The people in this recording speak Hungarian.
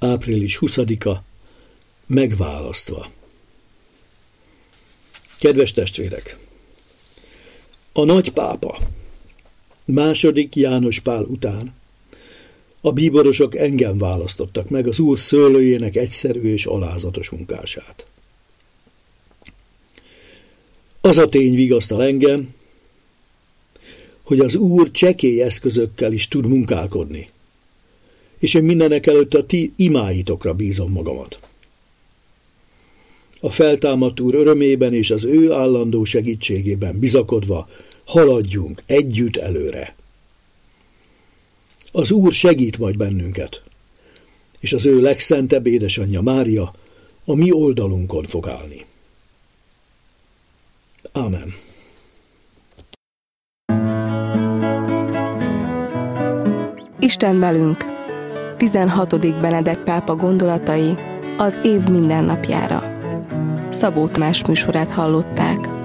Április 20-a, megválasztva. Kedves testvérek! A nagypápa, II. János Pál után a bíborosok engem választottak meg az Úr szőlőjének egyszerű és alázatos munkását. Az a tény vigasztal engem, hogy az Úr csekély eszközökkel is tud munkálkodni, és én mindenek előtt a ti imáitokra bízom magamat. A feltámadt Úr örömében és az ő állandó segítségében bizakodva haladjunk együtt előre. Az Úr segít majd bennünket, és az ő legszentebb édesanyja Mária a mi oldalunkon fog állni. Ámen. Isten velünk. 16. Benedek pápa gondolatai az év mindennapjára. Szabó Tamás műsorát hallották.